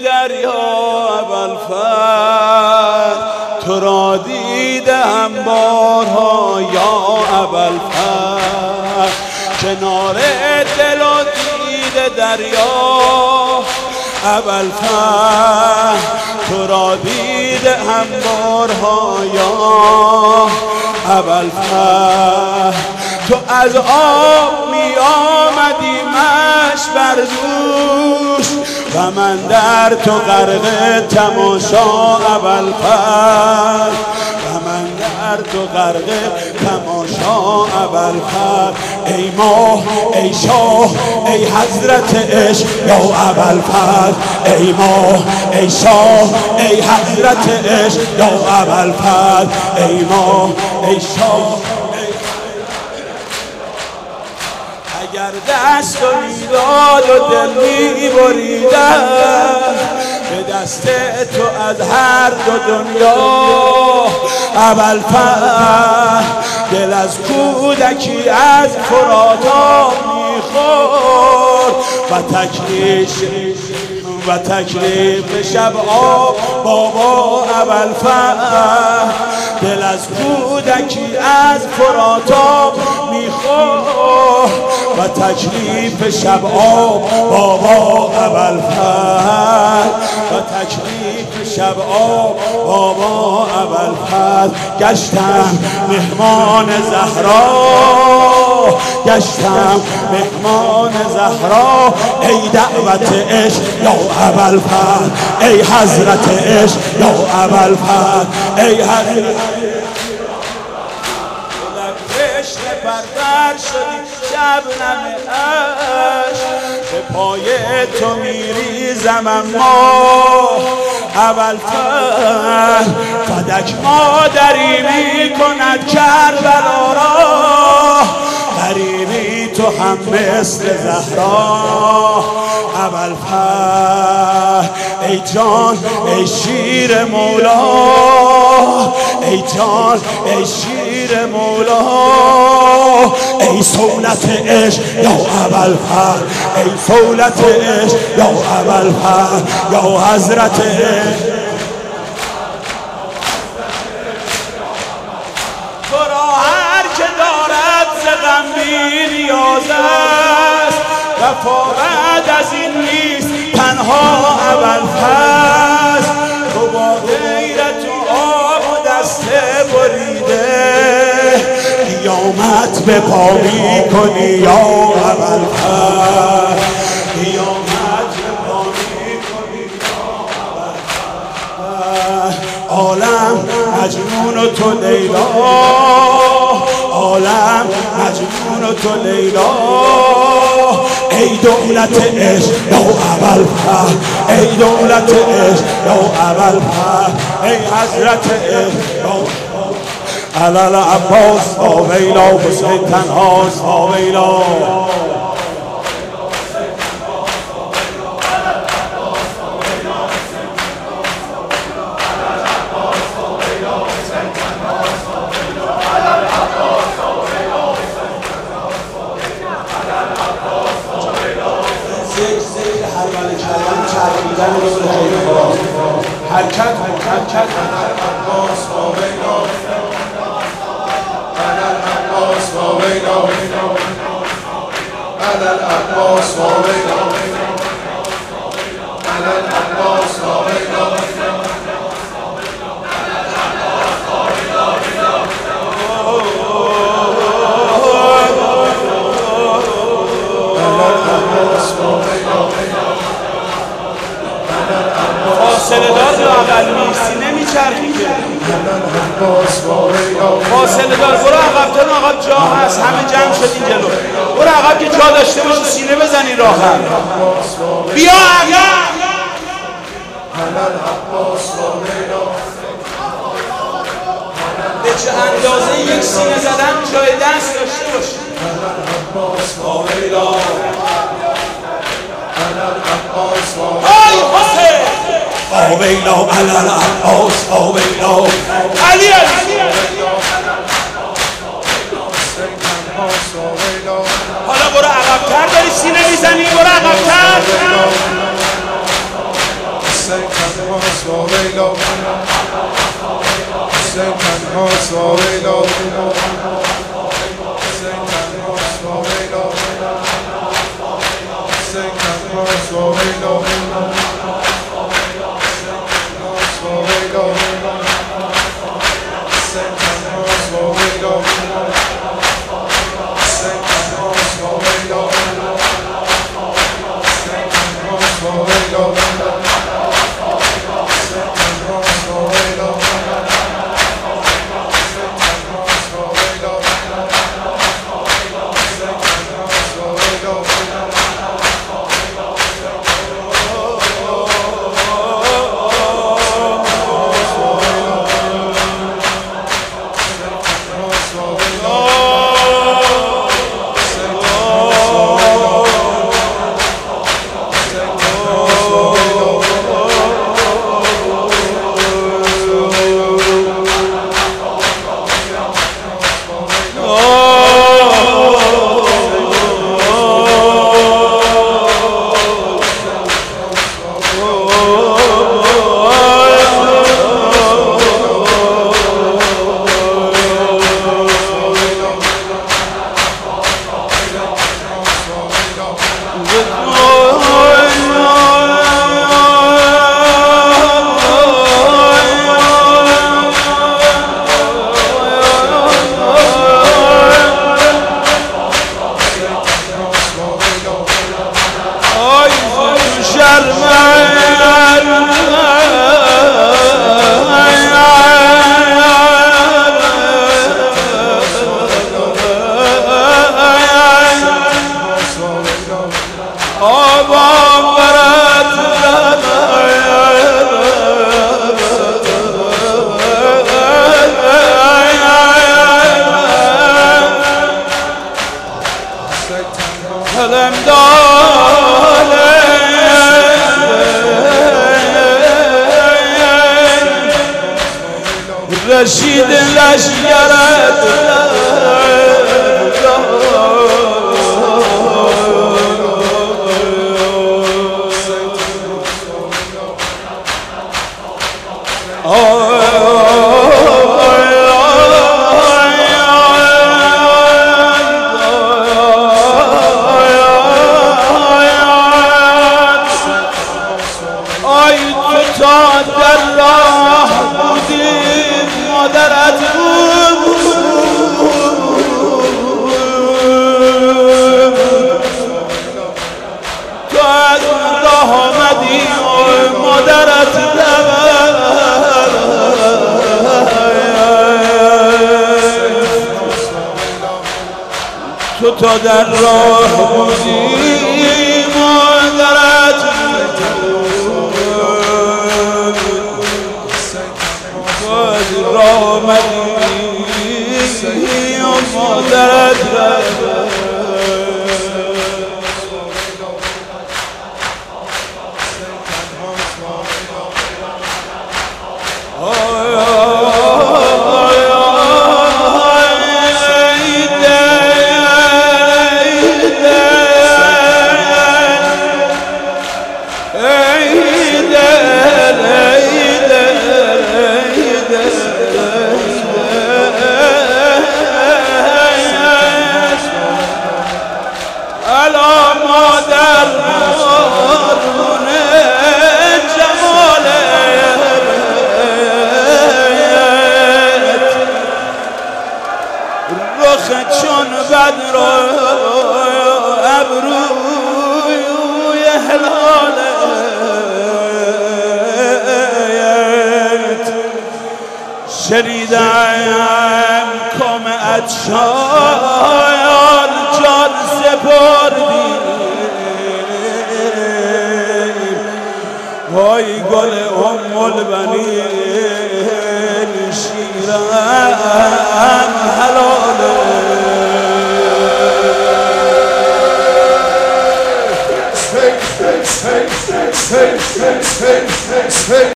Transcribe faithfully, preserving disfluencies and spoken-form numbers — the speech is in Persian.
دریا ابوالفضل تو را دیدم بارها یا ابوالفضل کنار دل و دیده دریا ابوالفضل تو را دیدم بارها یا ابوالفضل تو از آب می آمدی مش بر دوش و من در تو غرق تماشا ابوالفضل و من در تو غرق تماشا ابوالفضل ای ماه ای شاه ای حضرت عشق یا ابوالفضل ای ماه ای شاه ای حضرت عشق یا ابوالفضل ای ماه ای شاه اگر دست و میداد و دل میبریدم به دست تو از هر دو دنیا ابوالفضل دل از کودکی از فرات میخورد و تکلیف و تکلیف شب آب بابا ابوالفضل دل از کودکی از فرات میخورد و تکلیف شب آب بابا ابوالفضل و تکلیف شب آب بابا ابوالفضل گشتم مهمان زهرا گشتم مهمان زهرا ای دعوت عشق یا ابوالفضل ای حضرت عشق یا ابوالفضل ای حضرت پرور شدی شبنم عشق به پای تو میریزم اما ابوالفضل فدک مادری میکند کربلا را غریبی تو هم مثل زهرا ابوالفضل ای جان ای شیر مولا ای جان ای شیر مولا ای سولت عشق یا ابوالفضل ای سولت عشق یا ابوالفضل یا حضرت عشق تو را هر که دارد ز غم بی نیاز است وفا بعد از این نیست تنها ابوالفضل تو با غیرت و آب و دسته بریده قیامت به پا می کنی یا ابوالفضل قیامت به پا می کنی یا ابوالفضل عالم مجنون و تو لیلا عالم مجنون و تو لیلا ای دولت عشق یا ابوالفضل ای دولت عشق یا ابوالفضل ای حضرت عشق علال عباس با ویلا حسین تنهاست با ویلا حرکت حرکت عباس با ویلا علال عباس با ویلا علال عباس با ویلا علال عباس با ویلا فاصله دار رو اول میستی نمیچرخی که فاصله دار برو عقبتر عقب جا هست همه جمع شدین جلو برو عقب که جا داشته باشی سینه بزنی راحت بیا عقب به چه اندازه یک سینه زدن جای دست داشته باشی آی حسین آویلا علال عباس آویلا علی علی حالا برو عقب‌تر داری سینه میزنی برو عقب‌تر رشید لشگرت آی تو تا در راه بودی مادرت بود تو از راه آمدی مادرت نبرد تو تا در راه بودی مادرت راه آمدی و مادرت رفت چون بدر ابروی هلالت شنیدم کامت شایان جان سپردی وای گل ام البنین شیرم حلاله Hey, hey, hey, hey, hey, hey, hey, hey.